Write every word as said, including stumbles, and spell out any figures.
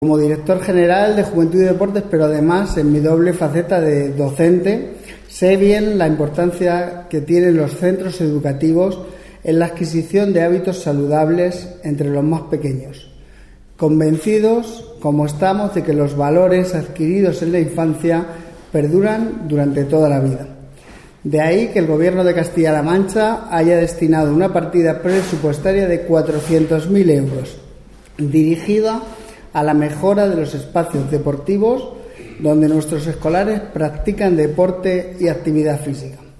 Como director general de Juventud y Deportes, pero además en mi doble faceta de docente, sé bien la importancia que tienen los centros educativos en la adquisición de hábitos saludables entre los más pequeños, convencidos como estamos de que los valores adquiridos en la infancia perduran durante toda la vida. De ahí que el Gobierno de Castilla-La Mancha haya destinado una partida presupuestaria de cuatrocientos mil euros dirigida a la mejora de los espacios deportivos donde nuestros escolares practican deporte y actividad física.